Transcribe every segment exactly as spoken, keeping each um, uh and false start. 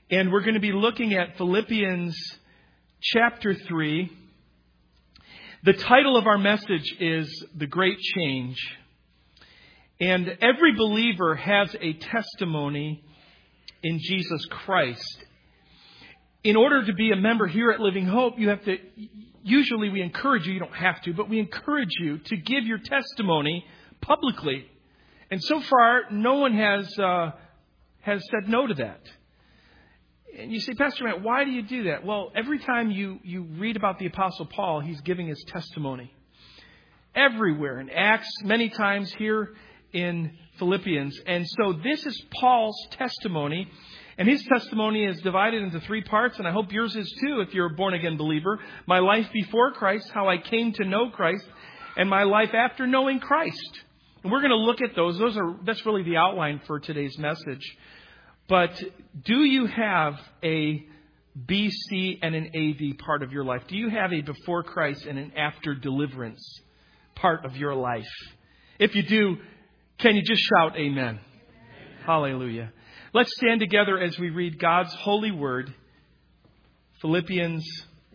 And we're going to be looking at Philippians chapter three. The title of our message is The Great Change. And every believer has a testimony in Jesus Christ. In order to be a member here at Living Hope, you have to, usually we encourage you, you don't have to, but we encourage you to give your testimony publicly. And so far, no one has uh, has said no to that. And you say, Pastor Matt, why do you do that? Well, every time you, you read about the Apostle Paul, he's giving his testimony. Everywhere in Acts, many times here in Philippians. And so this is Paul's testimony. And his testimony is divided into three parts. And I hope yours is too if you're a born-again believer. My life before Christ, how I came to know Christ, and my life after knowing Christ. And we're going to look at those. Those are that's really the outline for today's message. But do you have a B C and an A D part of your life? Do you have a before Christ and an after deliverance part of your life? If you do, can you just shout amen? Amen. Hallelujah. Let's stand together as we read God's holy word. Philippians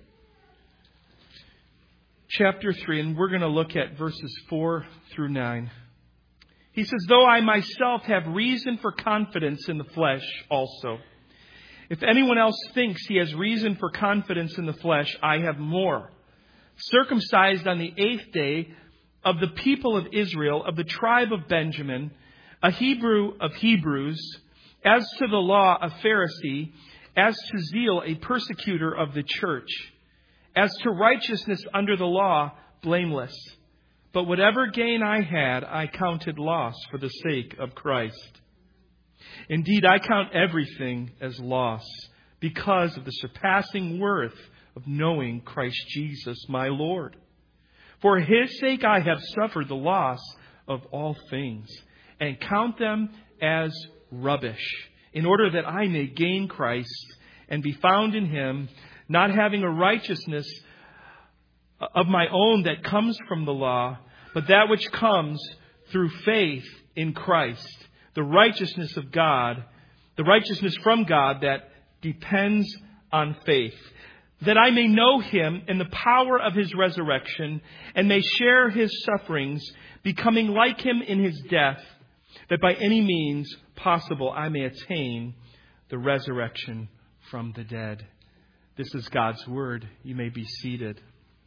chapter three, and we're going to look at verses four through nine. He says, though I myself have reason for confidence in the flesh also. If anyone else thinks he has reason for confidence in the flesh, I have more. Circumcised on the eighth day of the people of Israel, of the tribe of Benjamin, a Hebrew of Hebrews, as to the law, a Pharisee, as to zeal, a persecutor of the church, as to righteousness under the law, blameless. But whatever gain I had, I counted loss for the sake of Christ. Indeed, I count everything as loss because of the surpassing worth of knowing Christ Jesus, my Lord. For his sake I have suffered the loss of all things and count them as rubbish, in order that I may gain Christ and be found in him, not having a righteousness of my own that comes from the law, but that which comes through faith in Christ, the righteousness of God, the righteousness from God that depends on faith, that I may know him in the power of his resurrection and may share his sufferings, becoming like him in his death, that by any means possible I may attain the resurrection from the dead. This is God's word. You may be seated.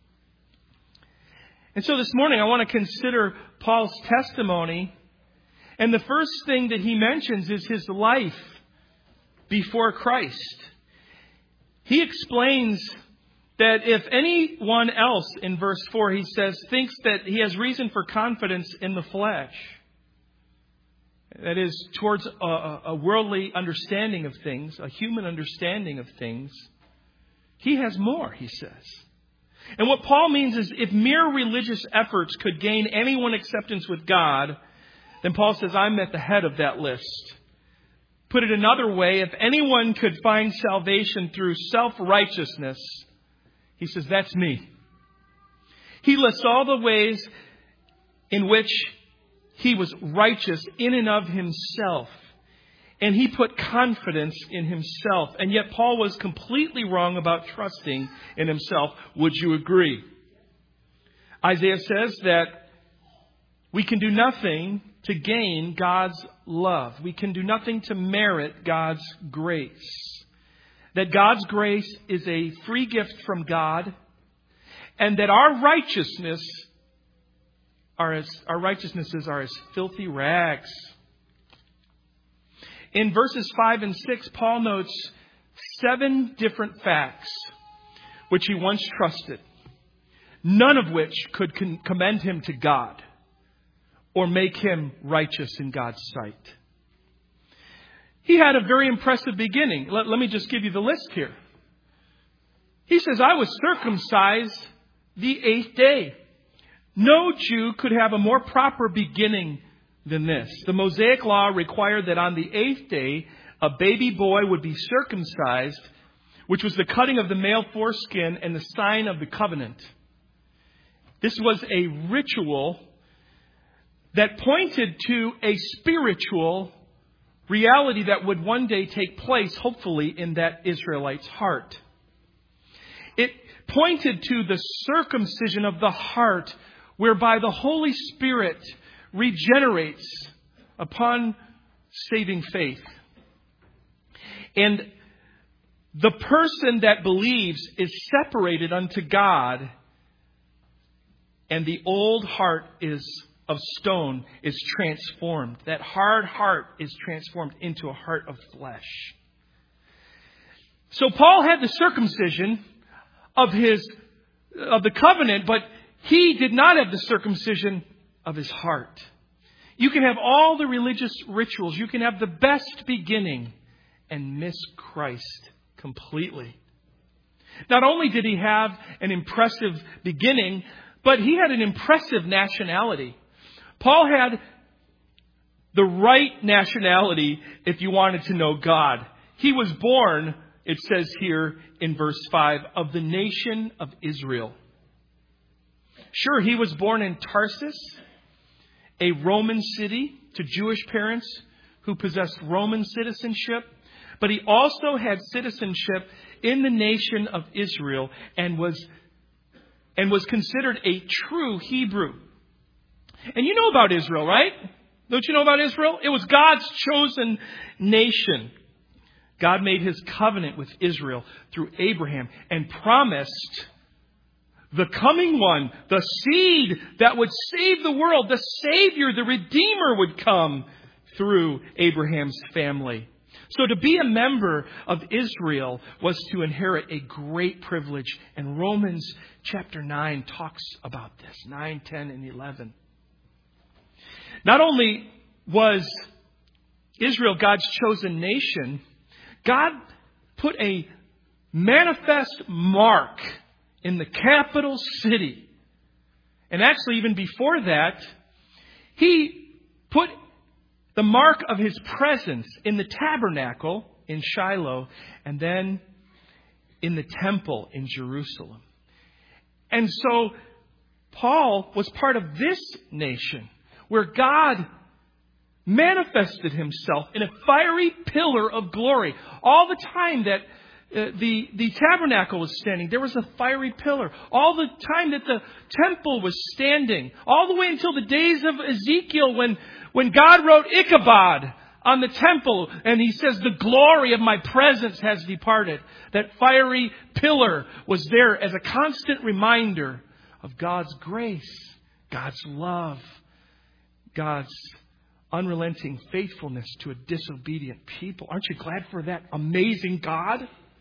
And so this morning I want to consider Paul's testimony. And the first thing that he mentions is his life before Christ. He explains that if anyone else, in verse four, he says, thinks that he has reason for confidence in the flesh, that is, towards a, a worldly understanding of things, a human understanding of things, he has more, he says. And what Paul means is if mere religious efforts could gain anyone acceptance with God, then Paul says, I'm at the head of that list. Put it another way, if anyone could find salvation through self-righteousness, he says, that's me. He lists all the ways in which he was righteous in and of himself. And he put confidence in himself. And yet Paul was completely wrong about trusting in himself. Would you agree? Isaiah says that we can do nothing to gain God's love. We can do nothing to merit God's grace. That God's grace is a free gift from God. And that our righteousness are as, our righteousnesses are as filthy rags. In verses five and six, Paul notes seven different facts which he once trusted, none of which could commend him to God or make him righteous in God's sight. He had a very impressive beginning. Let, let me just give you the list here. He says, I was circumcised the eighth day. No Jew could have a more proper beginning than this. The Mosaic law required that on the eighth day, a baby boy would be circumcised, which was the cutting of the male foreskin and the sign of the covenant. This was a ritual that pointed to a spiritual reality that would one day take place, hopefully, in that Israelite's heart. It pointed to the circumcision of the heart, whereby the Holy Spirit regenerates upon saving faith. And the person that believes is separated unto God, and the old heart is of stone is transformed. That hard heart is transformed into a heart of flesh. So Paul had the circumcision of his of the covenant, but he did not have the circumcision of his heart. You can have all the religious rituals, you can have the best beginning, and miss Christ completely. Not only did he have an impressive beginning, but he had an impressive nationality. Paul had the right nationality if you wanted to know God. He was born, it says here in verse five, of the nation of Israel. Sure, he was born in Tarsus, a Roman city, to Jewish parents who possessed Roman citizenship. But he also had citizenship in the nation of Israel and was and was considered a true Hebrew. And you know about Israel, right? Don't you know about Israel? It was God's chosen nation. God made his covenant with Israel through Abraham and promised the coming one, the seed that would save the world, the Savior, the Redeemer would come through Abraham's family. So to be a member of Israel was to inherit a great privilege. And Romans chapter nine talks about this. nine, ten, and eleven. Not only was Israel God's chosen nation, God put a manifest mark in the capital city. And actually, even before that, he put the mark of his presence in the tabernacle in Shiloh, and then in the temple in Jerusalem. And so Paul was part of this nation where God manifested himself in a fiery pillar of glory. All the time that uh, the, the tabernacle was standing, there was a fiery pillar. All the time that the temple was standing, all the way until the days of Ezekiel when When God wrote Ichabod on the temple and he says, the glory of my presence has departed. That fiery pillar was there as a constant reminder of God's grace, God's love, God's unrelenting faithfulness to a disobedient people. Aren't you glad for that amazing God?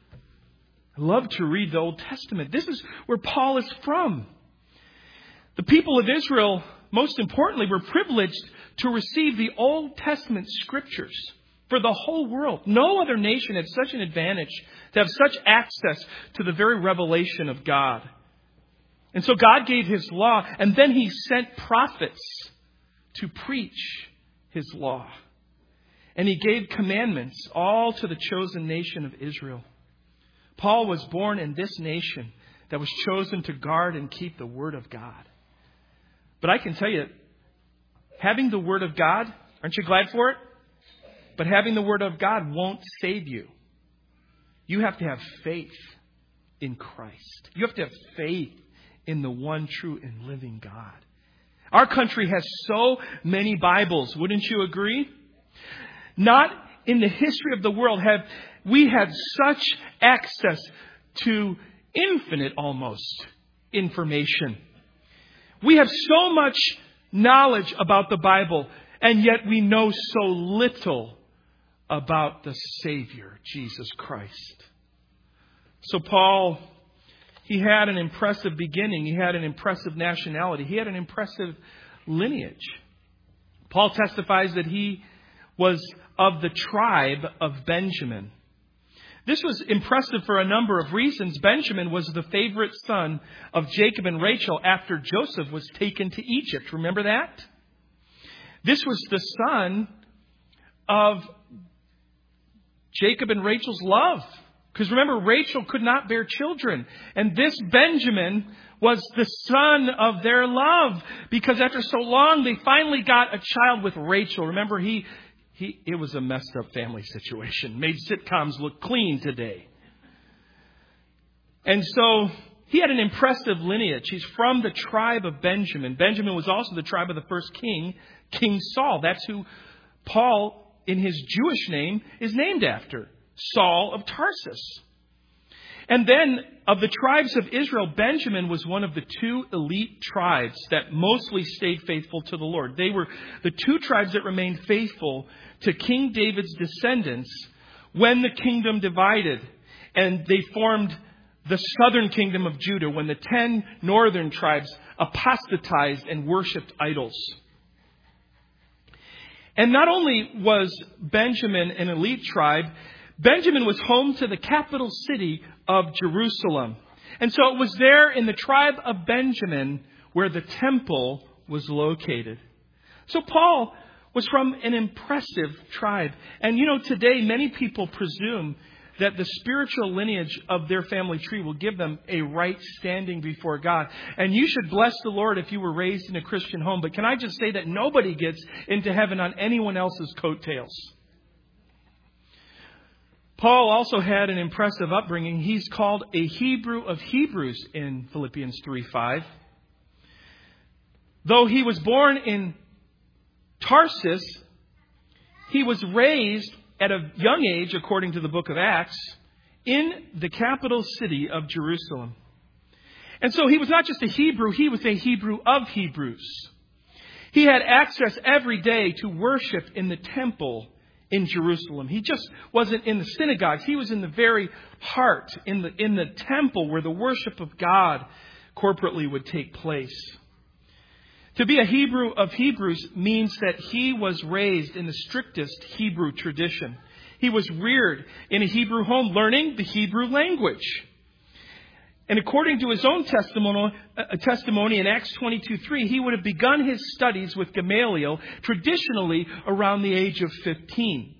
I love to read the Old Testament. This is where Paul is from. The people of Israel, most importantly, were privileged to receive the Old Testament scriptures for the whole world. No other nation had such an advantage to have such access to the very revelation of God. And so God gave his law, and then he sent prophets to preach his law. And he gave commandments all to the chosen nation of Israel. Paul was born in this nation that was chosen to guard and keep the Word of God. But I can tell you, having the Word of God, aren't you glad for it? But having the Word of God won't save you. You have to have faith in Christ. You have to have faith in the one true and living God. Our country has so many Bibles, wouldn't you agree? Not in the history of the world have we had such access to infinite almost information. We have so much knowledge about the Bible, and yet we know so little about the Savior, Jesus Christ. So Paul, he had an impressive beginning. He had an impressive nationality. He had an impressive lineage. Paul testifies that he was of the tribe of Benjamin. This was impressive for a number of reasons. Benjamin was the favorite son of Jacob and Rachel after Joseph was taken to Egypt. Remember that? This was the son of Jacob and Rachel's love. Because remember, Rachel could not bear children. And this Benjamin was the son of their love. Because after so long, they finally got a child with Rachel. Remember, he he, it was a messed up family situation. Made sitcoms look clean today. And so he had an impressive lineage. He's from the tribe of Benjamin. Benjamin was also the tribe of the first king, King Saul. That's who Paul, in his Jewish name, is named after. Saul of Tarsus. And then, of the tribes of Israel, Benjamin was one of the two elite tribes that mostly stayed faithful to the Lord. They were the two tribes that remained faithful to King David's descendants when the kingdom divided. And they formed the southern kingdom of Judah when the ten northern tribes apostatized and worshipped idols. And not only was Benjamin an elite tribe, Benjamin was home to the capital city of Jerusalem. And so it was there in the tribe of Benjamin where the temple was located. So Paul was from an impressive tribe. And you know, today many people presume that the spiritual lineage of their family tree will give them a right standing before God. And you should bless the Lord if you were raised in a Christian home. But can I just say that nobody gets into heaven on anyone else's coattails? Paul also had an impressive upbringing. He's called a Hebrew of Hebrews in Philippians three five. Though he was born in Tarsus, he was raised at a young age, according to the book of Acts, in the capital city of Jerusalem. And so he was not just a Hebrew, he was a Hebrew of Hebrews. He had access every day to worship in the temple in Jerusalem. He just wasn't in the synagogues. He was in the very heart, in the, in the temple where the worship of God corporately would take place. To be a Hebrew of Hebrews means that he was raised in the strictest Hebrew tradition. He was reared in a Hebrew home, learning the Hebrew language. And according to his own testimony, uh, testimony in Acts twenty-two three, he would have begun his studies with Gamaliel traditionally around the age of fifteen.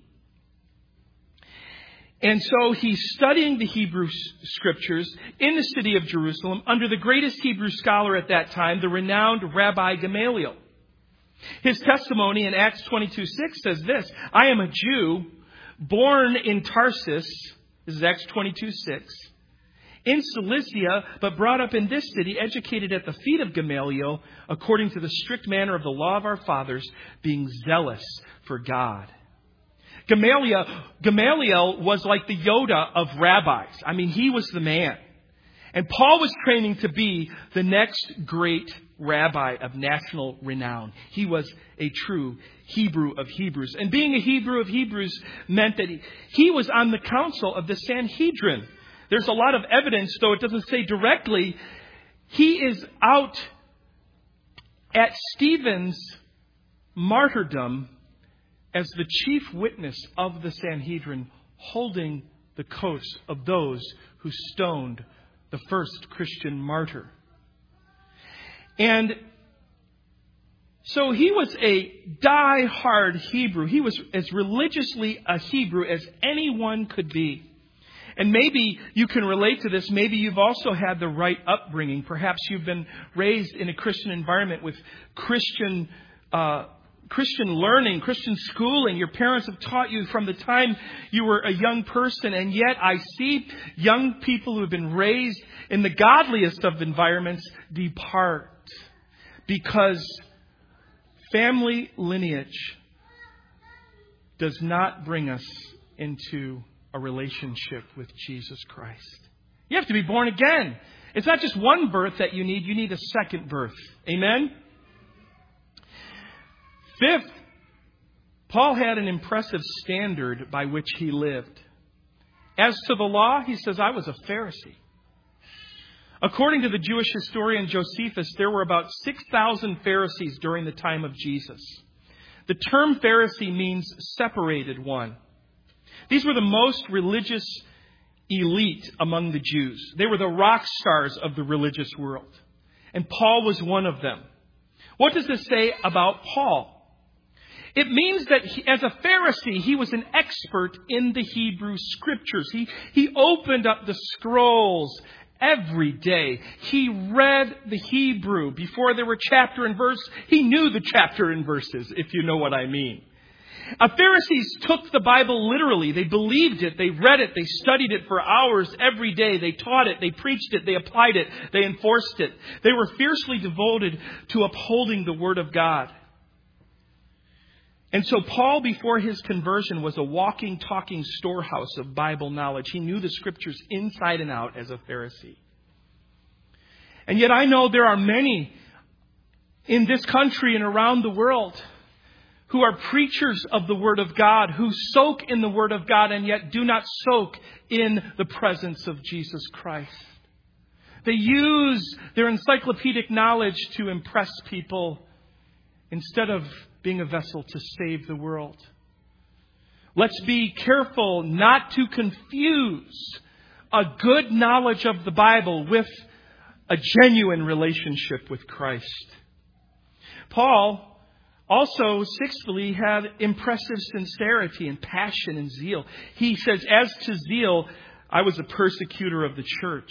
And so he's studying the Hebrew scriptures in the city of Jerusalem under the greatest Hebrew scholar at that time, the renowned Rabbi Gamaliel. His testimony in Acts twenty-two six says this: I am a Jew born in Tarsus. This is Acts twenty-two six. In Cilicia, but brought up in this city, educated at the feet of Gamaliel, according to the strict manner of the law of our fathers, being zealous for God. Gamaliel, Gamaliel was like the Yoda of rabbis. I mean, he was the man. And Paul was training to be the next great rabbi of national renown. He was a true Hebrew of Hebrews. And being a Hebrew of Hebrews meant that he, he was on the council of the Sanhedrin. There's a lot of evidence, though it doesn't say directly. He is out at Stephen's martyrdom as the chief witness of the Sanhedrin, holding the coats of those who stoned the first Christian martyr. And so he was a die-hard Hebrew. He was as religiously a Hebrew as anyone could be. And maybe you can relate to this. Maybe you've also had the right upbringing. Perhaps you've been raised in a Christian environment with Christian uh, Christian learning, Christian schooling. Your parents have taught you from the time you were a young person. And yet I see young people who have been raised in the godliest of environments depart because family lineage does not bring us into a relationship with Jesus Christ. You have to be born again. It's not just one birth that you need. You need a second birth. Amen? Fifth, Paul had an impressive standard by which he lived. As to the law, he says, I was a Pharisee. According to the Jewish historian Josephus, there were about six thousand Pharisees during the time of Jesus. The term Pharisee means separated one. These were the most religious elite among the Jews. They were the rock stars of the religious world. And Paul was one of them. What does this say about Paul? It means that he, as a Pharisee, he was an expert in the Hebrew scriptures. He, he opened up the scrolls every day. He read the Hebrew before there were chapter and verse. He knew the chapter and verses, if you know what I mean. Uh, Pharisees took the Bible literally. They believed it. They read it. They studied it for hours every day. They taught it. They preached it. They applied it. They enforced it. They were fiercely devoted to upholding the Word of God. And so Paul, before his conversion, was a walking, talking storehouse of Bible knowledge. He knew the Scriptures inside and out as a Pharisee. And yet I know there are many in this country and around the world who are preachers of the Word of God, who soak in the Word of God and yet do not soak in the presence of Jesus Christ. They use their encyclopedic knowledge to impress people instead of being a vessel to save the world. Let's be careful not to confuse a good knowledge of the Bible with a genuine relationship with Christ. Paul also, sixthly, had impressive sincerity and passion and zeal. He says, as to zeal, I was a persecutor of the church.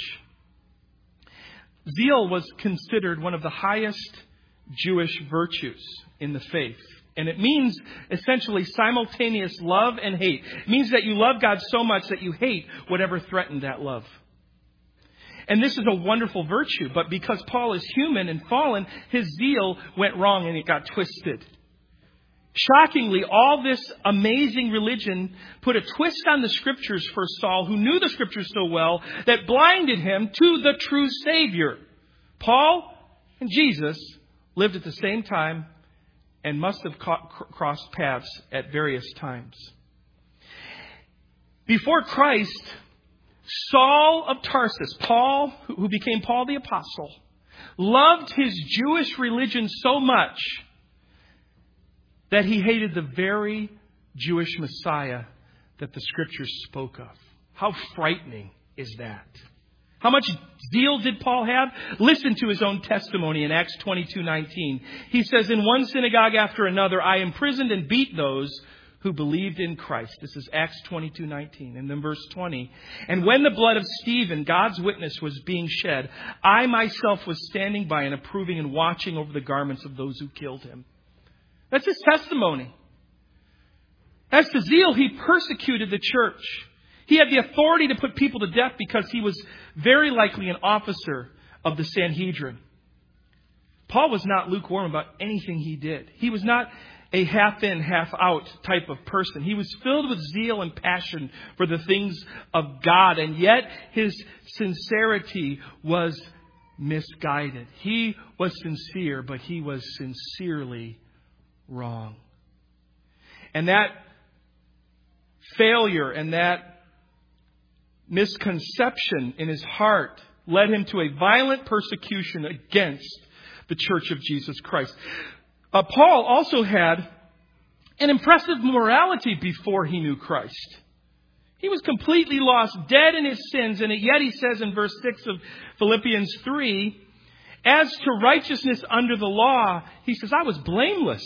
Zeal was considered one of the highest Jewish virtues in the faith. And it means essentially simultaneous love and hate. It means that you love God so much that you hate whatever threatened that love. And this is a wonderful virtue, but because Paul is human and fallen, his zeal went wrong and it got twisted. Shockingly, all this amazing religion put a twist on the Scriptures for Saul, who knew the Scriptures so well, that blinded him to the true Savior. Paul and Jesus lived at the same time and must have caught, crossed paths at various times. Before Christ, Saul of Tarsus, Paul, who became Paul the Apostle, loved his Jewish religion so much that he hated the very Jewish Messiah that the Scriptures spoke of. How frightening is that? How much zeal did Paul have? Listen to his own testimony in Acts twenty-two nineteen. He says, in one synagogue after another, I imprisoned and beat those who believed in Christ. This is Acts twenty-two nineteen. And then verse twenty. And when the blood of Stephen, God's witness, was being shed, I myself was standing by and approving and watching over the garments of those who killed him. That's his testimony. As to zeal, he persecuted the church. He had the authority to put people to death because he was very likely an officer of the Sanhedrin. Paul was not lukewarm about anything he did. He was not a half in, half out type of person. He was filled with zeal and passion for the things of God, and yet his sincerity was misguided. He was sincere, but he was sincerely wrong. And that failure and that misconception in his heart led him to a violent persecution against the Church of Jesus Christ. Uh, Paul also had an impressive morality before he knew Christ. He was completely lost, dead in his sins, and yet he says in verse six of Philippians three, as to righteousness under the law, he says, I was blameless.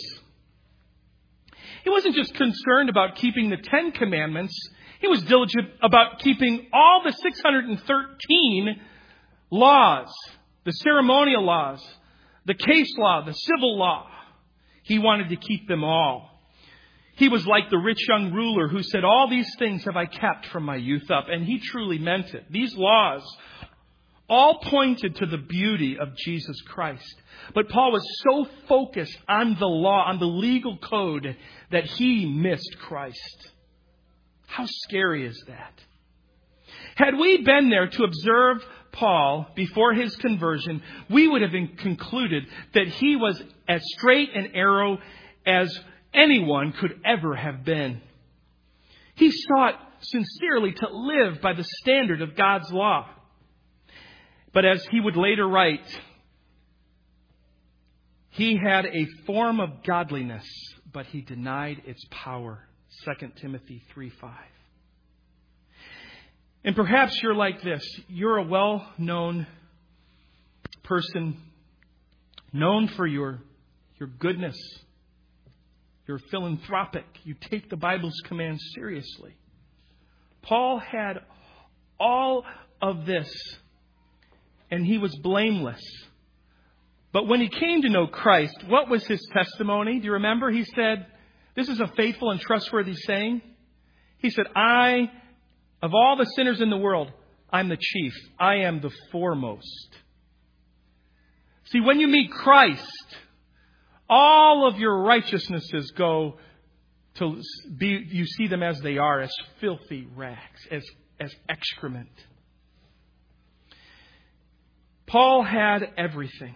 He wasn't just concerned about keeping the Ten Commandments. He was diligent about keeping all the six hundred thirteen laws, the ceremonial laws, the case law, the civil law. He wanted to keep them all. He was like the rich young ruler who said, all these things have I kept from my youth up. And he truly meant it. These laws all pointed to the beauty of Jesus Christ. But Paul was so focused on the law, on the legal code, that he missed Christ. How scary is that? Had we been there to observe Paul before his conversion, we would have concluded that he was as straight and narrow as anyone could ever have been. He sought sincerely to live by the standard of God's law. But as he would later write, he had a form of godliness, but he denied its power. Second Timothy three five. And perhaps you're like this. You're a well-known person, known for your, your goodness. You're philanthropic. You take the Bible's commands seriously. Paul had all of this, and he was blameless. But when he came to know Christ, what was his testimony? Do you remember? He said, This is a faithful and trustworthy saying. He said, I, of all the sinners in the world, I'm the chief. I am the foremost. See, when you meet Christ, all of your righteousnesses go to be, you see them as they are, as filthy rags, as, as excrement. Paul had everything.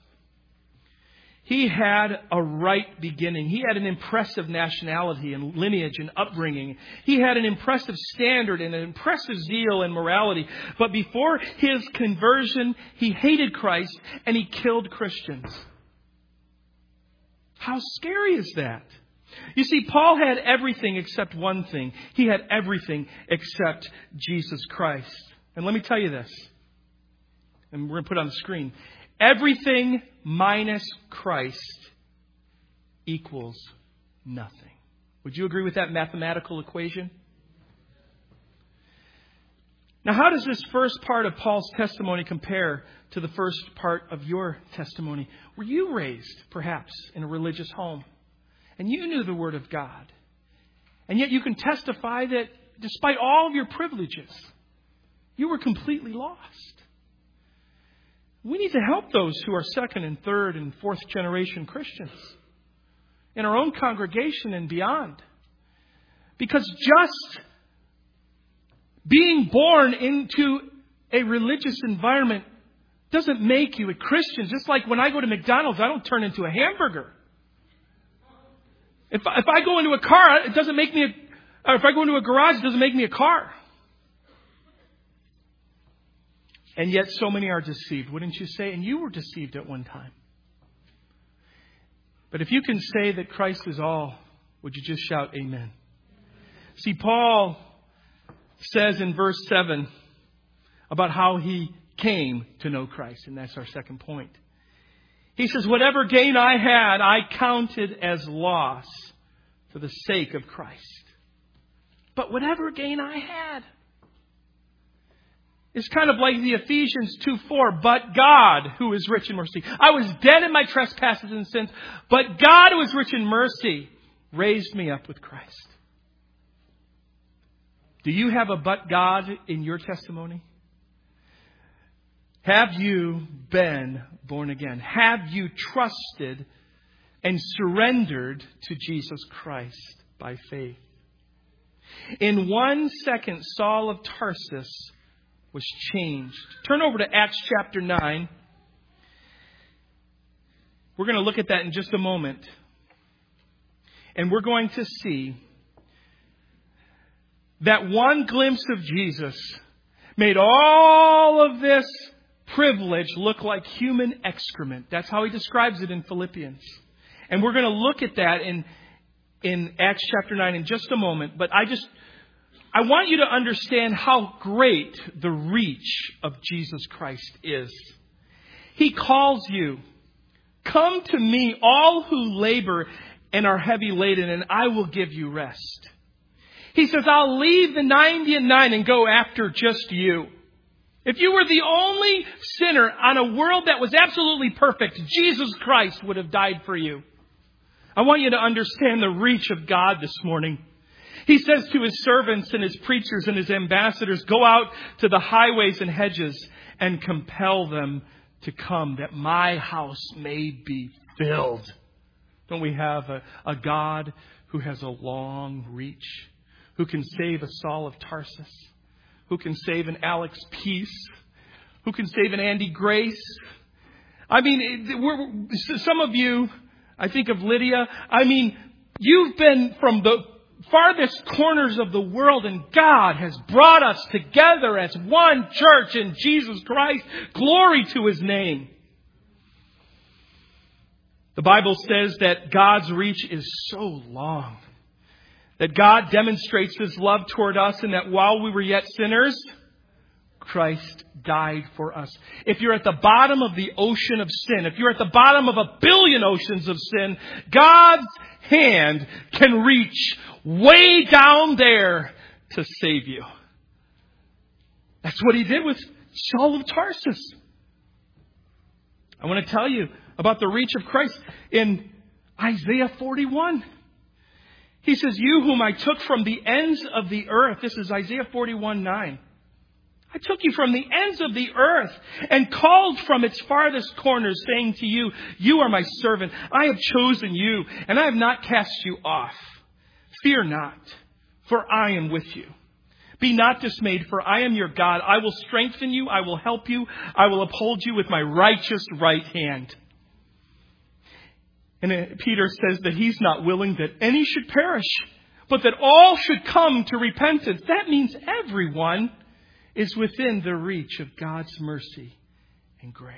He had a right beginning. He had an impressive nationality and lineage and upbringing. He had an impressive standard and an impressive zeal and morality. But before his conversion, he hated Christ and he killed Christians. How scary is that? You see, Paul had everything except one thing. He had everything except Jesus Christ. And let me tell you this. And we're going to put it on the screen. Everything minus Christ equals nothing. Would you agree with that mathematical equation? Now, how does this first part of Paul's testimony compare to the first part of your testimony? Were you raised, perhaps, in a religious home? And you knew the Word of God. And yet you can testify that despite all of your privileges, you were completely lost. We need to help those who are second and third and fourth generation Christians in our own congregation and beyond. Because just being born into a religious environment doesn't make you a Christian. Just like when I go to McDonald's, I don't turn into a hamburger. If, if I go into a car, it doesn't make me a, or if I go into a garage, it doesn't make me a car. And yet so many are deceived, wouldn't you say? And you were deceived at one time. But if you can say that Christ is all, would you just shout amen? See, Paul says in verse seven about how he came to know Christ. And that's our second point. He says, whatever gain I had, I counted as loss for the sake of Christ. But whatever gain I had. It's kind of like the Ephesians two four. But God, who is rich in mercy. I was dead in my trespasses and sins. But God, who is rich in mercy, raised me up with Christ. Do you have a but God in your testimony? Have you been born again? Have you trusted and surrendered to Jesus Christ by faith? In one second, Saul of Tarsus was changed. Turn over to Acts chapter nine. We're going to look at that in just a moment. And we're going to see that one glimpse of Jesus made all of this privilege look like human excrement. That's how he describes it in Philippians. And we're going to look at that in, in Acts chapter nine in just a moment. But I just... I want you to understand how great the reach of Jesus Christ is. He calls you, come to me, all who labor and are heavy laden, and I will give you rest. He says, I'll leave the ninety and nine and go after just you. If you were the only sinner on a world that was absolutely perfect, Jesus Christ would have died for you. I want you to understand the reach of God this morning. He says to his servants and his preachers and his ambassadors, go out to the highways and hedges and compel them to come that my house may be filled. Don't we have a, a God who has a long reach, who can save a Saul of Tarsus, who can save an Alex Peace, who can save an Andy Grace? I mean, we're, some of you, I think of Lydia. I mean, you've been from the farthest corners of the world, and God has brought us together as one church in Jesus Christ. Glory to his name. The Bible says that God's reach is so long, that God demonstrates his love toward us, and that while we were yet sinners, Christ died for us. If you're at the bottom of the ocean of sin, if you're at the bottom of a billion oceans of sin, God's hand can reach way down there to save you. That's what he did with Saul of Tarsus. I want to tell you about the reach of Christ in Isaiah forty-one. He says, you whom I took from the ends of the earth. This is Isaiah forty-one nine. I took you from the ends of the earth and called from its farthest corners, saying to you, you are my servant. I have chosen you, and I have not cast you off. Fear not, for I am with you. Be not dismayed, for I am your God. I will strengthen you. I will help you. I will uphold you with my righteous right hand. And Peter says that he's not willing that any should perish, but that all should come to repentance. That means everyone is within the reach of God's mercy and grace.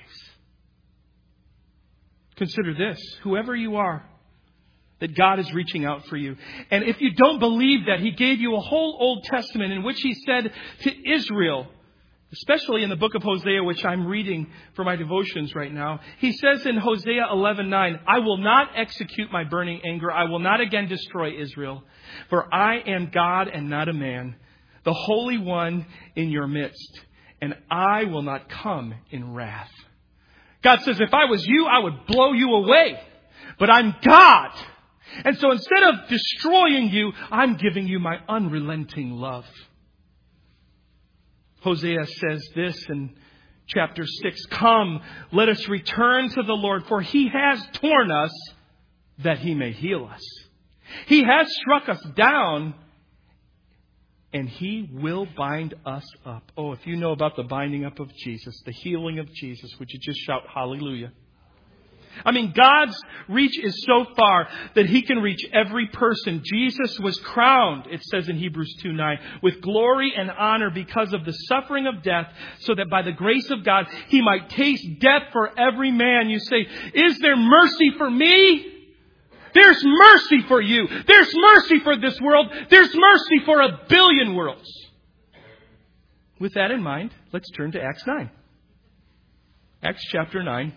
Consider this, whoever you are, that God is reaching out for you. And if you don't believe that, He gave you a whole Old Testament in which He said to Israel, especially in the book of Hosea, which I'm reading for my devotions right now, He says in Hosea eleven nine, I will not execute my burning anger. I will not again destroy Israel. For I am God and not a man, the Holy One in your midst, and I will not come in wrath. God says, if I was you, I would blow you away. But I'm God. And so instead of destroying you, I'm giving you my unrelenting love. Hosea says this in chapter six, come, let us return to the Lord, for He has torn us that He may heal us. He has struck us down, and He will bind us up. Oh, if you know about the binding up of Jesus, the healing of Jesus, would you just shout hallelujah? I mean, God's reach is so far that He can reach every person. Jesus was crowned, it says in Hebrews two nine, with glory and honor because of the suffering of death, so that by the grace of God, He might taste death for every man. You say, is there mercy for me? There's mercy for you. There's mercy for this world. There's mercy for a billion worlds. With that in mind, let's turn to Acts nine. Acts chapter nine.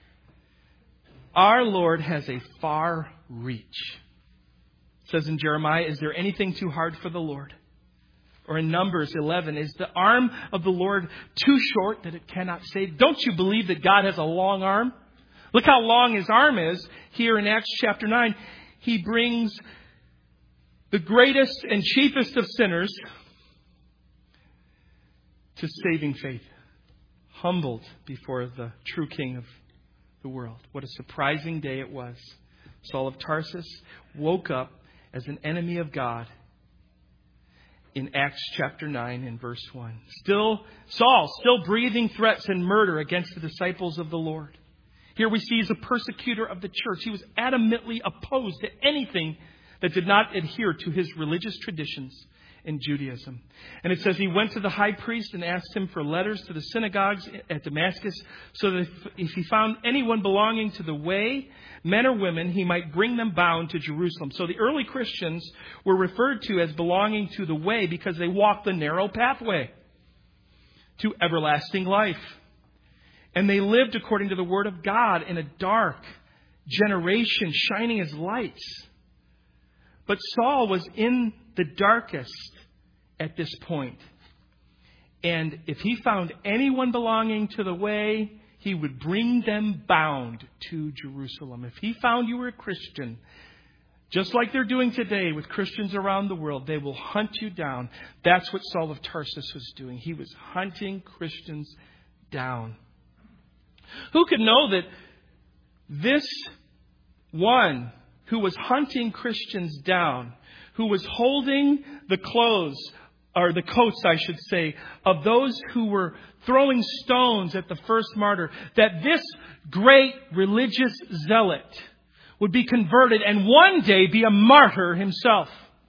Our Lord has a far reach. It says in Jeremiah, is there anything too hard for the Lord? Or in Numbers eleven, is the arm of the Lord too short that it cannot save? Don't you believe that God has a long arm? Look how long His arm is. Here in Acts chapter nine, He brings the greatest and chiefest of sinners to saving faith, humbled before the true King of the world. What a surprising day it was. Saul of Tarsus woke up as an enemy of God in Acts chapter nine and verse one. Still, Saul still breathing threats and murder against the disciples of the Lord. Here we see he's a persecutor of the church. He was adamantly opposed to anything that did not adhere to his religious traditions in Judaism. And it says he went to the high priest and asked him for letters to the synagogues at Damascus, so that if he found anyone belonging to the way, men or women, he might bring them bound to Jerusalem. So the early Christians were referred to as belonging to the way because they walked the narrow pathway to everlasting life. And they lived according to the Word of God in a dark generation, shining as lights. But Saul was in the darkest at this point. And if he found anyone belonging to the way, he would bring them bound to Jerusalem. If he found you were a Christian, just like they're doing today with Christians around the world, they will hunt you down. That's what Saul of Tarsus was doing. He was hunting Christians down. Who could know that this one who was hunting Christians down, who was holding the clothes, or the coats, I should say, of those who were throwing stones at the first martyr, that this great religious zealot would be converted and one day be a martyr himself?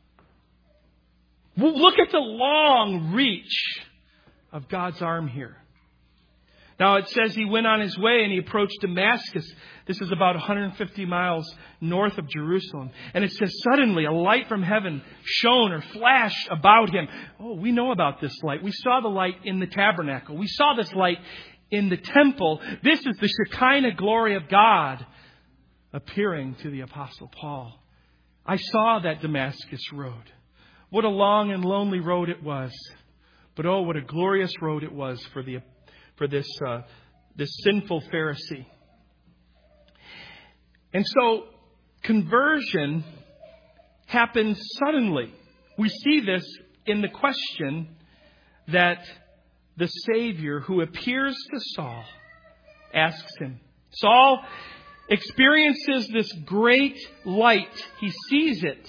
Look at the long reach of God's arm here. Now it says he went on his way and he approached Damascus. This is about one hundred fifty miles north of Jerusalem. And it says suddenly a light from heaven shone or flashed about him. Oh, we know about this light. We saw the light in the tabernacle. We saw this light in the temple. This is the Shekinah glory of God appearing to the Apostle Paul. I saw that Damascus road. What a long and lonely road it was. But oh, what a glorious road it was for the for this uh, this sinful Pharisee. And so conversion happened suddenly. We see this in the question that the Savior who appears to Saul asks him. Saul experiences this great light. He sees it.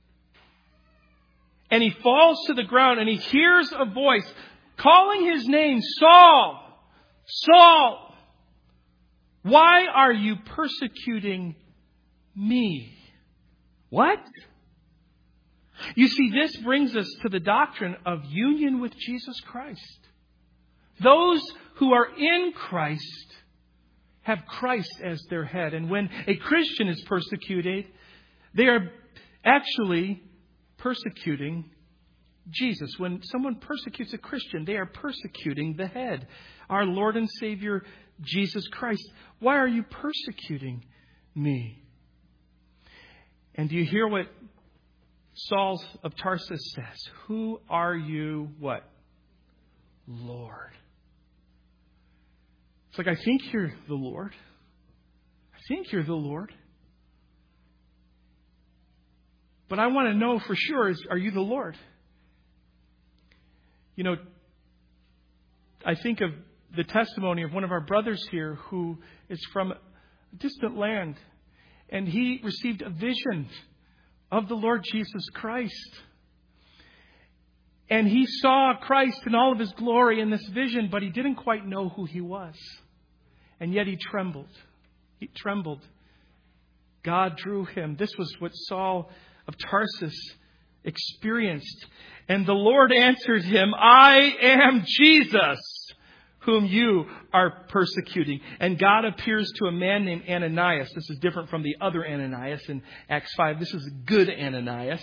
And he falls to the ground and he hears a voice calling his name, Saul, Saul, why are you persecuting me? What? You see, this brings us to the doctrine of union with Jesus Christ. Those who are in Christ have Christ as their head. And when a Christian is persecuted, they are actually persecuting Jesus. When someone persecutes a Christian, they are persecuting the head, our Lord and Savior, Jesus Christ. Why are you persecuting me? And do you hear what Saul of Tarsus says? Who are you, what? Lord. It's like, I think you're the Lord. I think you're the Lord. But I want to know for sure, is, are you the Lord? You know, I think of the testimony of one of our brothers here who is from a distant land. And he received a vision of the Lord Jesus Christ. And he saw Christ in all of his glory in this vision, but he didn't quite know who he was. And yet he trembled. He trembled. God drew him. This was what Saul of Tarsus experienced. And the Lord answered him, I am Jesus, whom you are persecuting. And God appears to a man named Ananias. This is different from the other Ananias in Acts five. This is a good Ananias.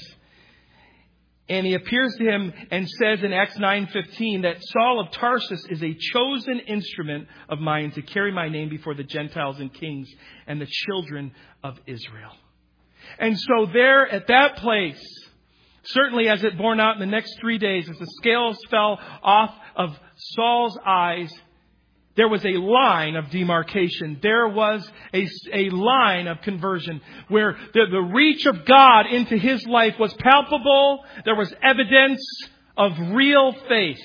And he appears to him and says in Acts nine fifteen that Saul of Tarsus is a chosen instrument of mine to carry my name before the Gentiles and kings and the children of Israel. And so there at that place, certainly as it borne out in the next three days, as the scales fell off of Saul's eyes, there was a line of demarcation. There was a, a line of conversion where the, the reach of God into his life was palpable. There was evidence of real faith.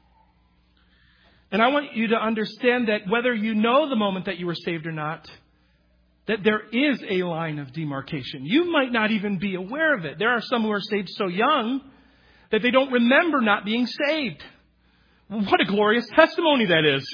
And I want you to understand that whether you know the moment that you were saved or not, that there is a line of demarcation. You might not even be aware of it. There are some who are saved so young that they don't remember not being saved. What a glorious testimony that is.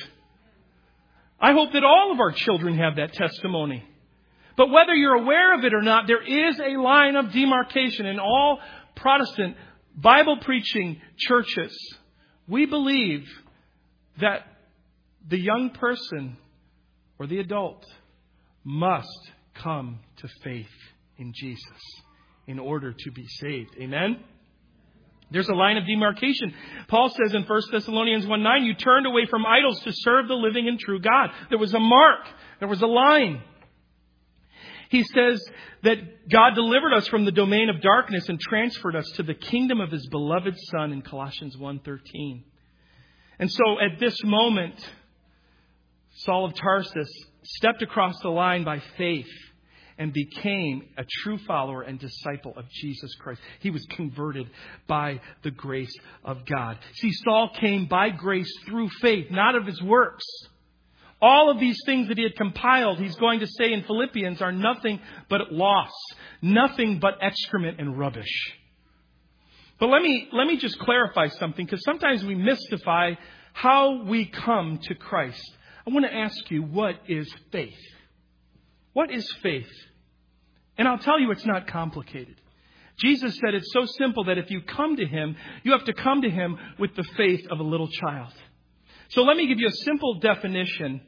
I hope that all of our children have that testimony. But whether you're aware of it or not, there is a line of demarcation in all Protestant Bible-preaching churches. We believe that the young person or the adult must come to faith in Jesus in order to be saved. Amen? There's a line of demarcation. Paul says in First Thessalonians one nine, you turned away from idols to serve the living and true God. There was a mark. There was a line. He says that God delivered us from the domain of darkness and transferred us to the kingdom of his beloved Son in Colossians one thirteen. And so at this moment, Saul of Tarsus stepped across the line by faith and became a true follower and disciple of Jesus Christ. He was converted by the grace of God. See, Saul came by grace through faith, not of his works. All of these things that he had compiled, he's going to say in Philippians, are nothing but loss, nothing but excrement and rubbish. But let me, let me just clarify something, because sometimes we mystify how we come to Christ. I want to ask you, what is faith? What is faith? And I'll tell you, it's not complicated. Jesus said it's so simple that if you come to him, you have to come to him with the faith of a little child. So let me give you a simple definition.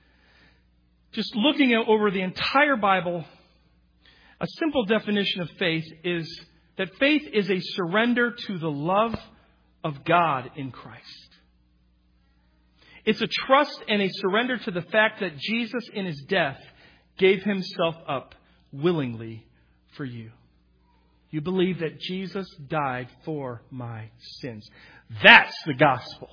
Just looking over the entire Bible, a simple definition of faith is that faith is a surrender to the love of God in Christ. It's a trust and a surrender to the fact that Jesus in his death gave himself up willingly for you. You believe that Jesus died for my sins. That's the gospel.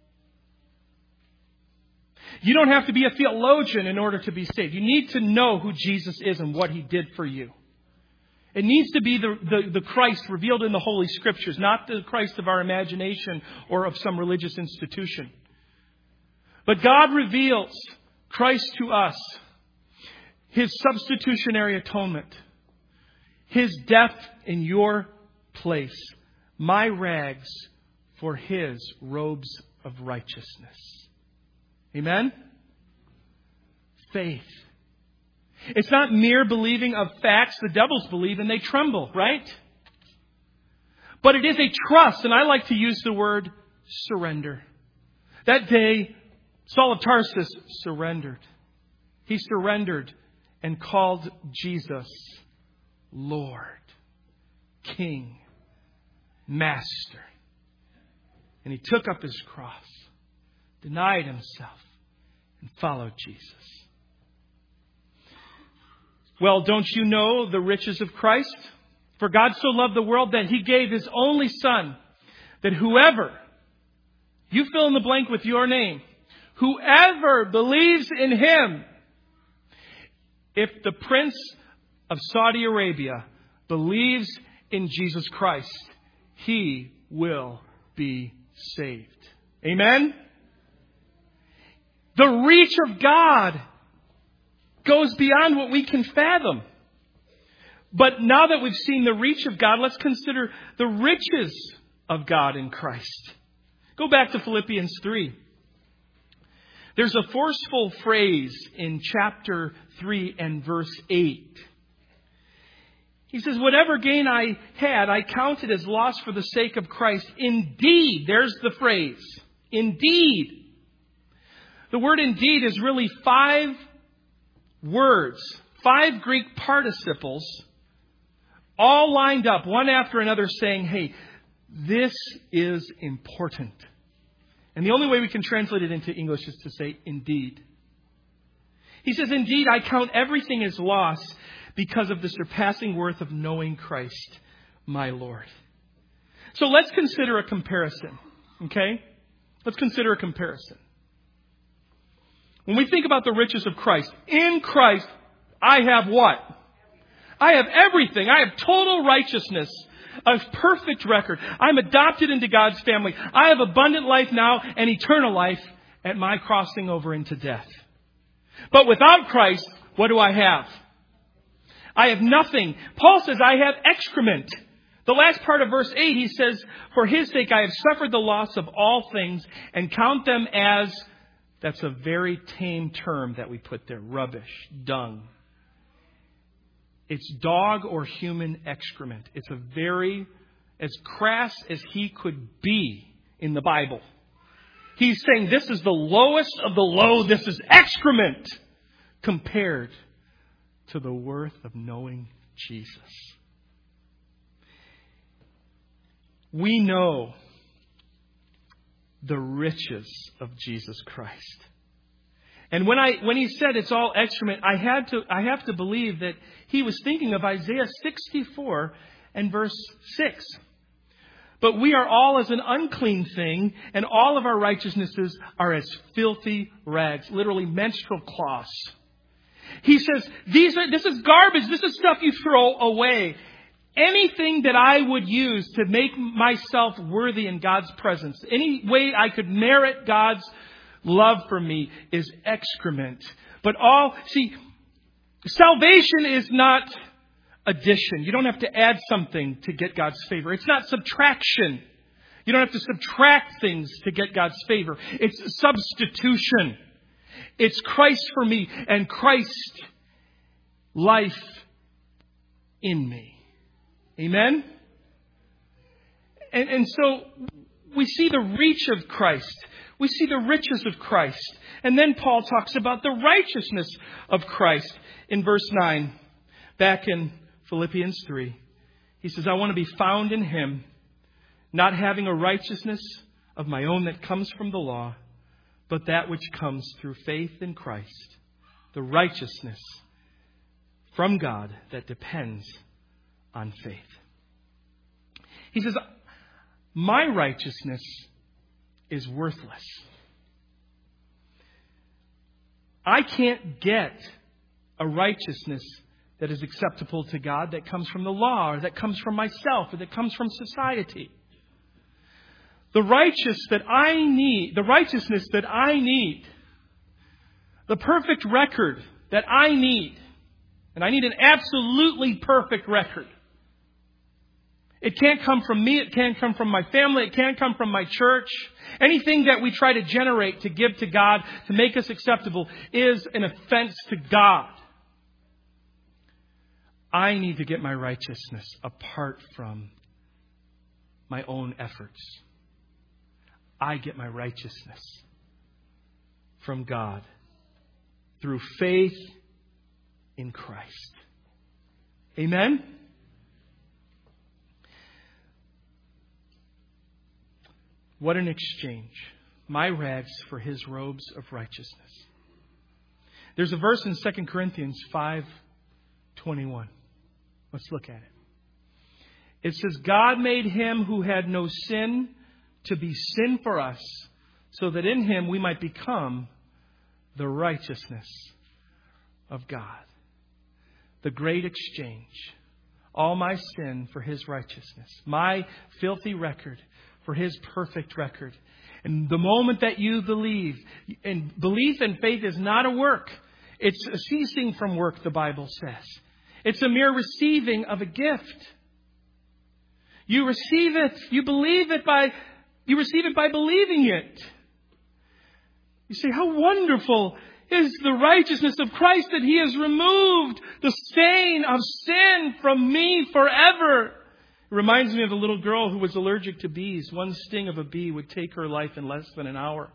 You don't have to be a theologian in order to be saved. You need to know who Jesus is and what he did for you. It needs to be the, the, the Christ revealed in the Holy Scriptures, not the Christ of our imagination or of some religious institution. But God reveals Christ to us, His substitutionary atonement, His death in your place, my rags for His robes of righteousness. Amen? Faith. It's not mere believing of facts the devils believe and they tremble, right? But it is a trust, and I like to use the word surrender. That day, Saul of Tarsus surrendered. He surrendered and called Jesus Lord, King, Master. And he took up his cross, denied himself, and followed Jesus. Well, don't you know the riches of Christ? For God so loved the world that He gave His only Son, that whoever, you fill in the blank with your name, whoever believes in Him, if the Prince of Saudi Arabia believes in Jesus Christ, he will be saved. Amen? The reach of God goes beyond what we can fathom. But now that we've seen the reach of God, let's consider the riches of God in Christ. Go back to Philippians three. There's a forceful phrase in chapter three and verse eight. He says, whatever gain I had, I counted as loss for the sake of Christ. Indeed, there's the phrase, indeed. The word indeed is really five words, five Greek participles, all lined up, one after another, saying, hey, this is important. And the only way we can translate it into English is to say, indeed. He says, indeed, I count everything as loss because of the surpassing worth of knowing Christ, my Lord. So let's consider a comparison. Okay? Let's consider a comparison. When we think about the riches of Christ, in Christ, I have what? I have everything. I have total righteousness, a perfect record. I'm adopted into God's family. I have abundant life now and eternal life at my crossing over into death. But without Christ, what do I have? I have nothing. Paul says I have excrement. The last part of verse eight, he says, for His sake I have suffered the loss of all things and count them as, that's a very tame term that we put there, rubbish, dung. It's dog or human excrement. It's a very, as crass as he could be in the Bible. He's saying this is the lowest of the low. This is excrement compared to the worth of knowing Jesus. We know the riches of Jesus Christ. And when I when he said it's all excrement, I had to I have to believe that he was thinking of Isaiah sixty-four and verse six. But we are all as an unclean thing, and all of our righteousnesses are as filthy rags, literally menstrual cloths. He says, These are, this is garbage. This is stuff you throw away. Anything that I would use to make myself worthy in God's presence, any way I could merit God's love for me, is excrement. But all, see, salvation is not addition. You don't have to add something to get God's favor. It's not subtraction. You don't have to subtract things to get God's favor. It's substitution. It's Christ for me and Christ life in me. Amen? And, and so we see the reach of Christ. We see the riches of Christ. And then Paul talks about the righteousness of Christ in verse nine. Back in Philippians three. He says, I want to be found in Him, not having a righteousness of my own that comes from the law, but that which comes through faith in Christ. The righteousness from God that depends on faith. He says, my righteousness is worthless. I can't get a righteousness that is acceptable to God that comes from the law or that comes from myself or that comes from society. The righteous that I need, the righteousness that I need, the perfect record that I need, and I need an absolutely perfect record. It can't come from me. It can't come from my family. It can't come from my church. Anything that we try to generate to give to God to make us acceptable is an offense to God. I need to get my righteousness apart from my own efforts. I get my righteousness from God through faith in Christ. Amen? What an exchange. My rags for His robes of righteousness. There's a verse in Second Corinthians five twenty-one. Let's look at it. It says, God made Him who had no sin to be sin for us, so that in Him we might become the righteousness of God. The great exchange. All my sin for His righteousness. My filthy record for His perfect record. And the moment that you believe, and belief and faith is not a work. It's a ceasing from work, the Bible says. It's a mere receiving of a gift. You receive it, you believe it by, you receive it by believing it. You say, how wonderful is the righteousness of Christ that He has removed the stain of sin from me forever. It reminds me of a little girl who was allergic to bees. One sting of a bee would take her life in less than an hour.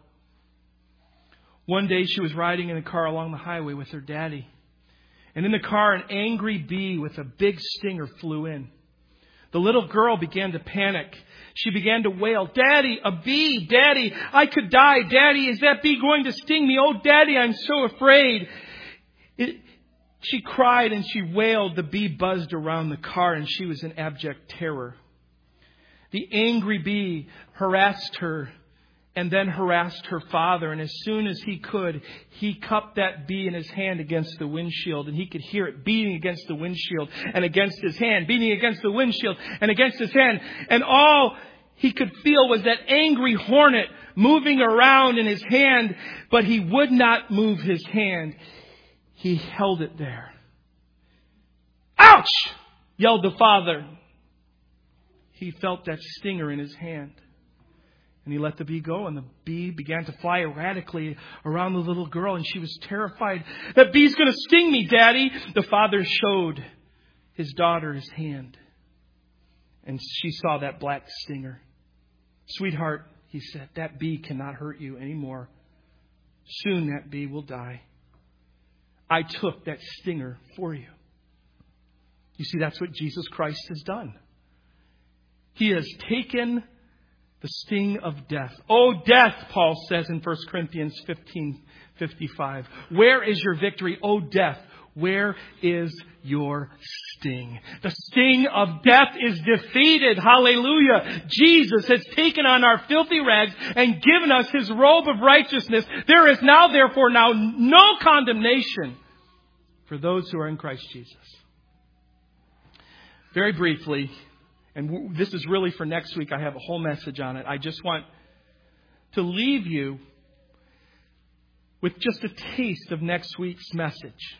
One day she was riding in a car along the highway with her daddy. And in the car, an angry bee with a big stinger flew in. The little girl began to panic. She began to wail, Daddy, a bee, Daddy, I could die. Daddy, is that bee going to sting me? Oh, Daddy, I'm so afraid. It, she cried and she wailed. The bee buzzed around the car and she was in abject terror. The angry bee harassed her and then harassed her father. And as soon as he could, he cupped that bee in his hand against the windshield. And he could hear it beating against the windshield and against his hand, beating against the windshield and against his hand. And all he could feel was that angry hornet moving around in his hand. But he would not move his hand. He held it there. Ouch! Yelled the father. He felt that stinger in his hand. And he let the bee go, and the bee began to fly erratically around the little girl, and she was terrified. That bee's going to sting me, Daddy. The father showed his daughter his hand, and she saw that black stinger. Sweetheart, he said, that bee cannot hurt you anymore. Soon that bee will die. I took that stinger for you. You see, that's what Jesus Christ has done. He has taken the sting of death. Oh, death, Paul says in First Corinthians fifteen fifty-five. Where is your victory? Oh, death, where is your sting? The sting of death is defeated. Hallelujah. Jesus has taken on our filthy rags and given us His robe of righteousness. There is now, therefore, now no condemnation for those who are in Christ Jesus. Very briefly, and this is really for next week. I have a whole message on it. I just want to leave you with just a taste of next week's message.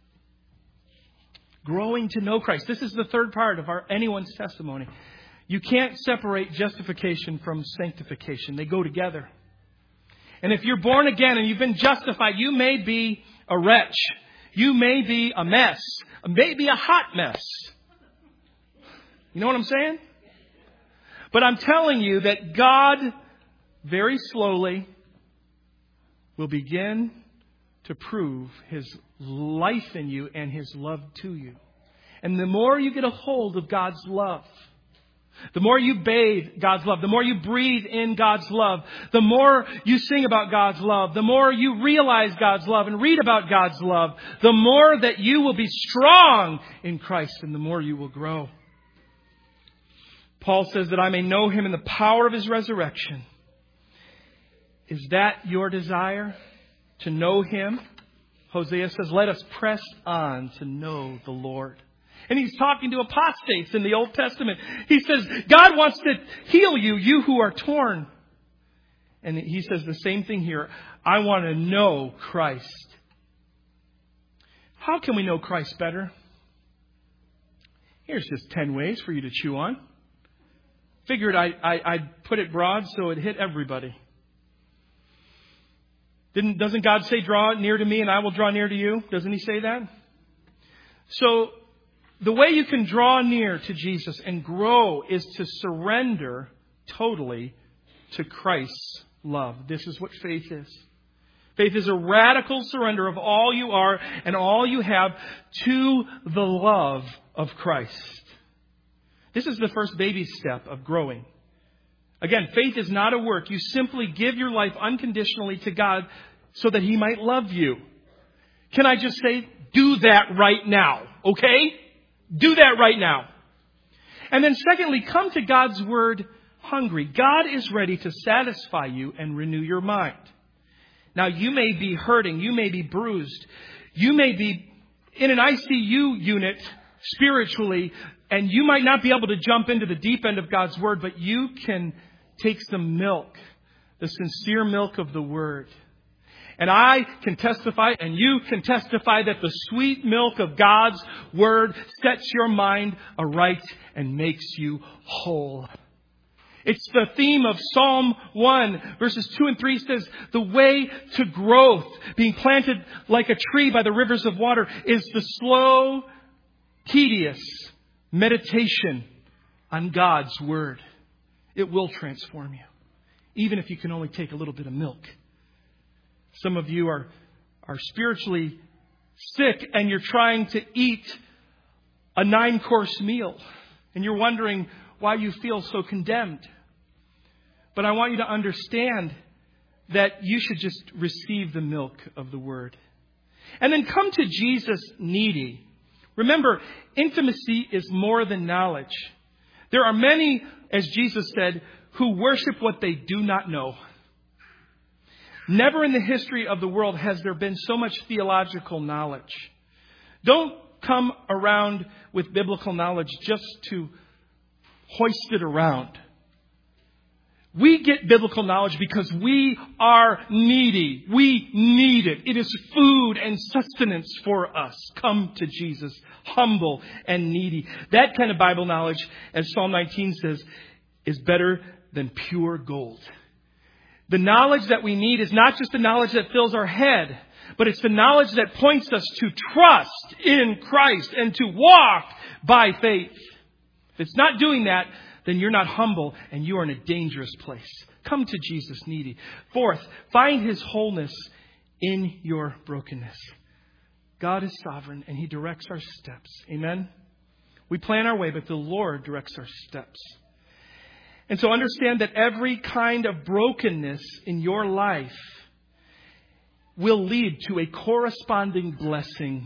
Growing to know Christ. This is the third part of our anyone's testimony. You can't separate justification from sanctification. They go together. And if you're born again and you've been justified, you may be a wretch. You may be a mess. Maybe a hot mess. You know what I'm saying? But I'm telling you that God very slowly will begin to prove His life in you and His love to you. And the more you get a hold of God's love, the more you bathe God's love, the more you breathe in God's love, the more you sing about God's love, the more you realize God's love and read about God's love, the more that you will be strong in Christ and the more you will grow. Paul says that I may know Him in the power of His resurrection. Is that your desire? To know Him? Hosea says, let us press on to know the Lord. And he's talking to apostates in the Old Testament. He says, God wants to heal you, you who are torn. And he says the same thing here. I want to know Christ. How can we know Christ better? Here's just ten ways for you to chew on. Figured I, I, I'd put it broad so it hit everybody. Didn't, doesn't God say, draw near to me and I will draw near to you? Doesn't he say that? So the way you can draw near to Jesus and grow is to surrender totally to Christ's love. This is what faith is. Faith is a radical surrender of all you are and all you have to the love of Christ. This is the first baby step of growing. Again, faith is not a work. You simply give your life unconditionally to God so that He might love you. Can I just say, do that right now, okay? Do that right now. And then secondly, come to God's Word hungry. God is ready to satisfy you and renew your mind. Now, you may be hurting. You may be bruised. You may be in an I C U unit spiritually, and you might not be able to jump into the deep end of God's Word, but you can take some milk, the sincere milk of the Word. And I can testify, and you can testify, that the sweet milk of God's Word sets your mind aright and makes you whole. It's the theme of Psalm one, verses two and three says, the way to growth, being planted like a tree by the rivers of water, is the slow, tedious meditation on God's Word. It will transform you, even if you can only take a little bit of milk. Some of you are, are spiritually sick and you're trying to eat a nine-course meal. And you're wondering why you feel so condemned. But I want you to understand that you should just receive the milk of the Word. And then come to Jesus needy. Remember, intimacy is more than knowledge. There are many, as Jesus said, who worship what they do not know. Never in the history of the world has there been so much theological knowledge. Don't come around with biblical knowledge just to hoist it around. We get biblical knowledge because we are needy. We need it. It is food and sustenance for us. Come to Jesus, humble and needy. That kind of Bible knowledge, as Psalm nineteen says, is better than pure gold. The knowledge that we need is not just the knowledge that fills our head, but it's the knowledge that points us to trust in Christ and to walk by faith. If it's not doing that, then you're not humble and you are in a dangerous place. Come to Jesus needy. Fourth, find His wholeness in your brokenness. God is sovereign and He directs our steps. Amen? We plan our way, but the Lord directs our steps. And so understand that every kind of brokenness in your life will lead to a corresponding blessing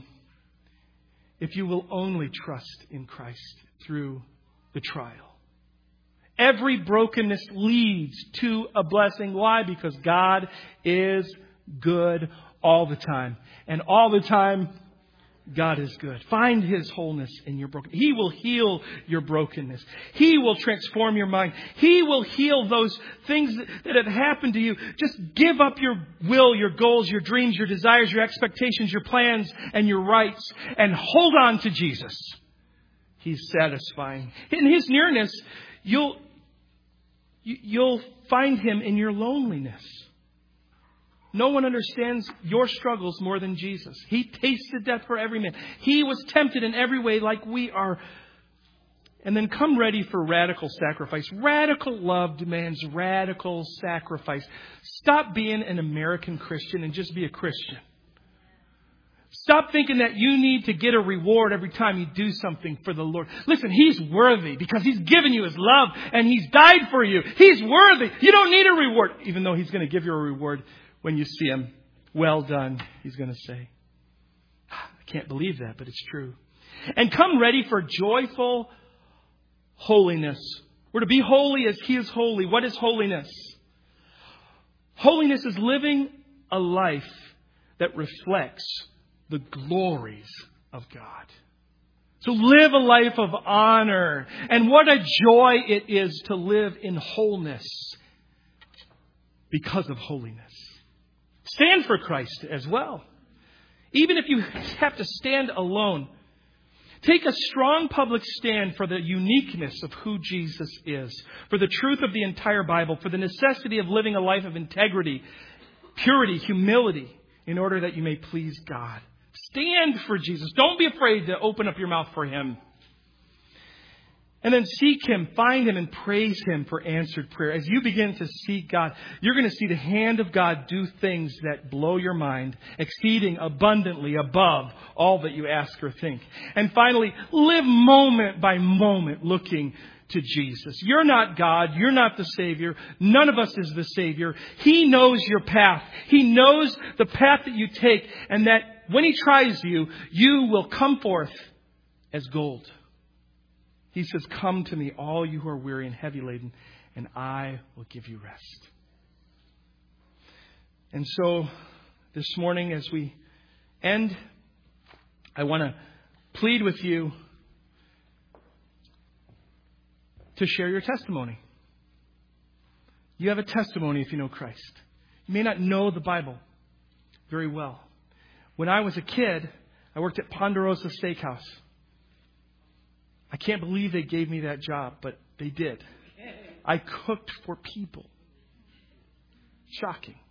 if you will only trust in Christ through the trial. Every brokenness leads to a blessing. Why? Because God is good all the time. And all the time, God is good. Find His wholeness in your brokenness. He will heal your brokenness. He will transform your mind. He will heal those things that have happened to you. Just give up your will, your goals, your dreams, your desires, your expectations, your plans, and your rights, and hold on to Jesus. He's satisfying. In His nearness, you'll you'll find Him in your loneliness. No one understands your struggles more than Jesus. He tasted death for every man. He was tempted in every way like we are. And then come ready for radical sacrifice. Radical love demands radical sacrifice. Stop being an American Christian and just be a Christian. Stop thinking that you need to get a reward every time you do something for the Lord. Listen, He's worthy because He's given you His love and He's died for you. He's worthy. You don't need a reward, even though He's going to give you a reward when you see Him. Well done, He's going to say. I can't believe that, but it's true. And come ready for joyful holiness. We're to be holy as He is holy. What is holiness? Holiness is living a life that reflects the glories of God. So live a life of honor. And what a joy it is to live in wholeness because of holiness. Stand for Christ as well. Even if you have to stand alone, take a strong public stand for the uniqueness of who Jesus is, for the truth of the entire Bible, for the necessity of living a life of integrity, purity, humility, in order that you may please God. Stand for Jesus. Don't be afraid to open up your mouth for Him. And then seek Him, find Him, and praise Him for answered prayer. As you begin to seek God, you're going to see the hand of God do things that blow your mind, exceeding abundantly above all that you ask or think. And finally, live moment by moment looking to Jesus. You're not God. You're not the Savior. None of us is the Savior. He knows your path. He knows the path that you take, and that when He tries you, you will come forth as gold. He says, come to me, all you who are weary and heavy laden, and I will give you rest. And so this morning as we end, I want to plead with you to share your testimony. You have a testimony if you know Christ. You may not know the Bible very well. When I was a kid, I worked at Ponderosa Steakhouse. I can't believe they gave me that job, but they did. I cooked for people. Shocking.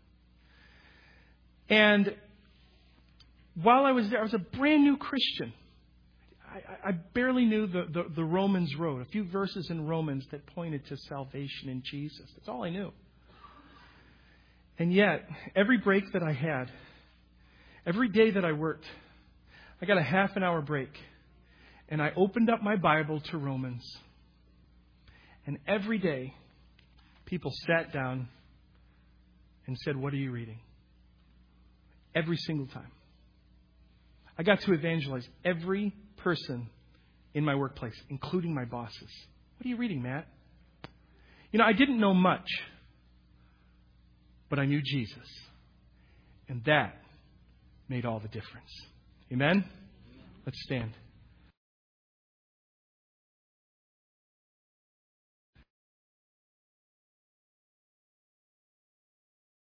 And while I was there, I was a brand new Christian. I, I barely knew the, the, the Romans road, a few verses in Romans that pointed to salvation in Jesus. That's all I knew. And yet, every break that I had, every day that I worked, I got a half an hour break. And I opened up my Bible to Romans. And every day, people sat down and said, what are you reading? Every single time. I got to evangelize every person in my workplace, including my bosses. What are you reading, Matt? You know, I didn't know much, but I knew Jesus. And that made all the difference. Amen? Let's stand.